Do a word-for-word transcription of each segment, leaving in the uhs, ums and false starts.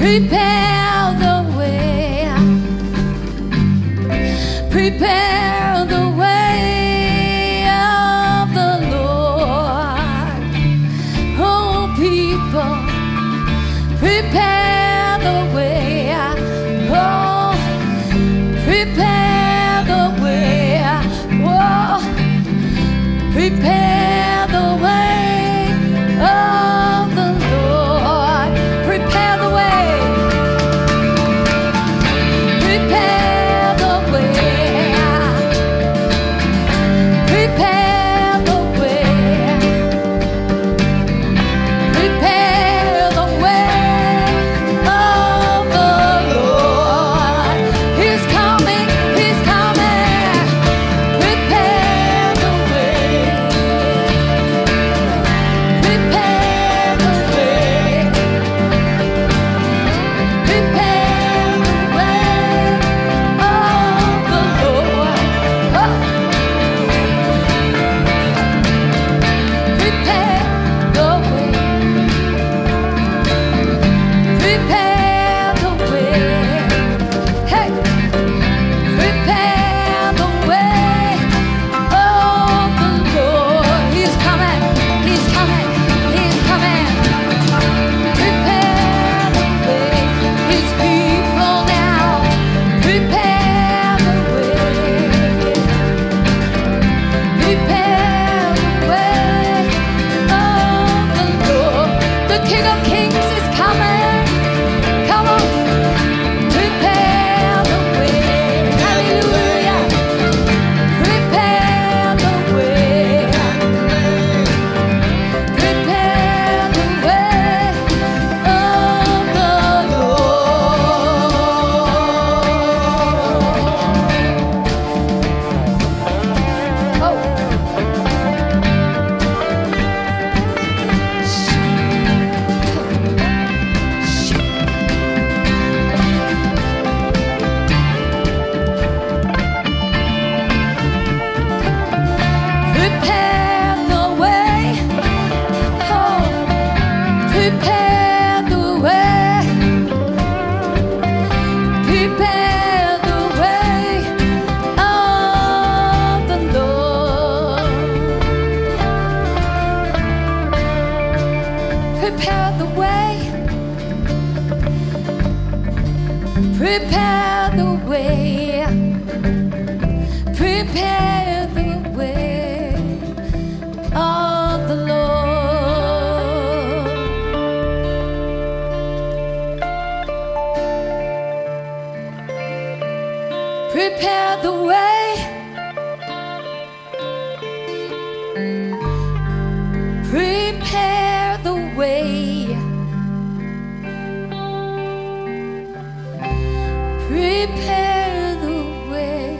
Prepare the way, prepare the way of the Lord. Oh, people, prepare the way. Oh, prepare the way. Oh, prepare the way of the Lord. Prepare the way. Prepare the way. Prepare the way. Prepare the way of the Lord. He's coming, he's coming. Prepare the way. Prepare the way. Prepare the way of the Lord. Oh. Prepare the way. Prepare the way. Hey. Prepare the way of the Lord. He's coming. He's coming. He's coming. Prepare the way. His people now. Prepare the way. Prepare the way of the Lord. The King of Kings is coming. Come on. Prepare the way. Hallelujah. Prepare the way. Prepare the way of the Lord. Oh. Prepare the way. Oh, prepare the way. Prepare the way of the Lord. Prepare the way. Prepare the way. Prepare the way of the Lord. Prepare the way. Prepare the way. Prepare the way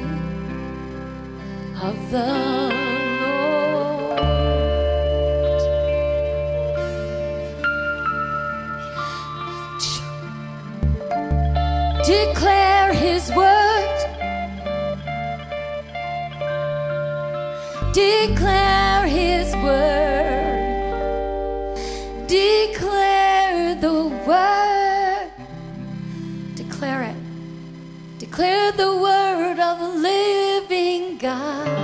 of the Lord. Declare His word. Declare His word. Declare the word. Declare it. Declare the word of the living God.